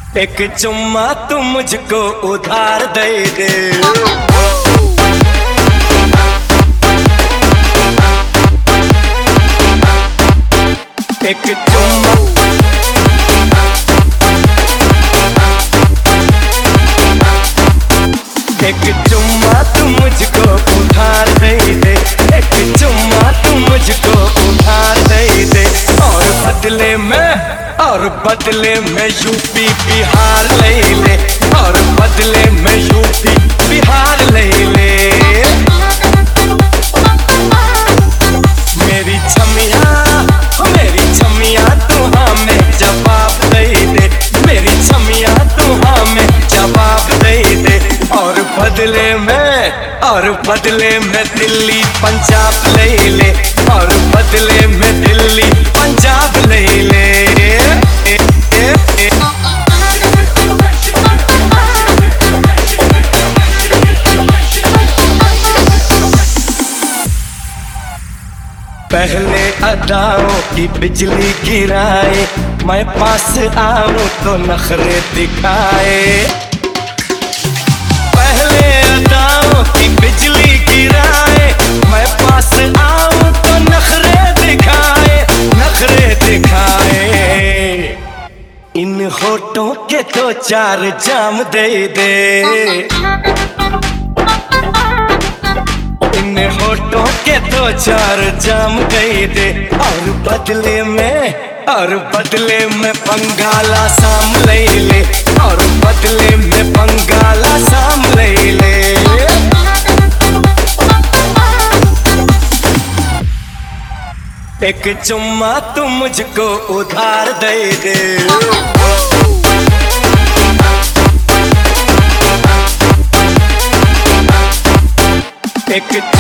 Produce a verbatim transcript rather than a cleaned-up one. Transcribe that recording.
एक चुम्मा तू मुझको उधार दे दे। एक चुम्मा एक चुम्मा तू मुझको उधार दे दे। एक चुम्मा तू मुझको उधार दे दे। और बदले में और बदले में यूपी बिहार ले ले। और बदले में यूपी बिहार ले ले। मेरी छमिया मेरी छमिया तू हमें जवाब दे दे। मेरी छमिया तू हमें जवाब दे दे। और बदले में और बदले में दिल्ली पंजाब ले ले। और बदले में दिल्ली पंजाब ले ले। पहले अदाओं की बिजली गिराए, मैं पास आऊं तो नखरे दिखाए। पहले अदाओं की बिजली गिराए, मैं पास आऊं तो नखरे दिखाए। नखरे दिखाए। इन होठों के तो चार जाम दे दे। इन होठों के दो चार जाम दे दे। और बदले में और बदले में बंगाला साम ले ले। और बदले में बंगाला साम ले ले। एक चुम्मा तू मुझको उधार दे दे। एक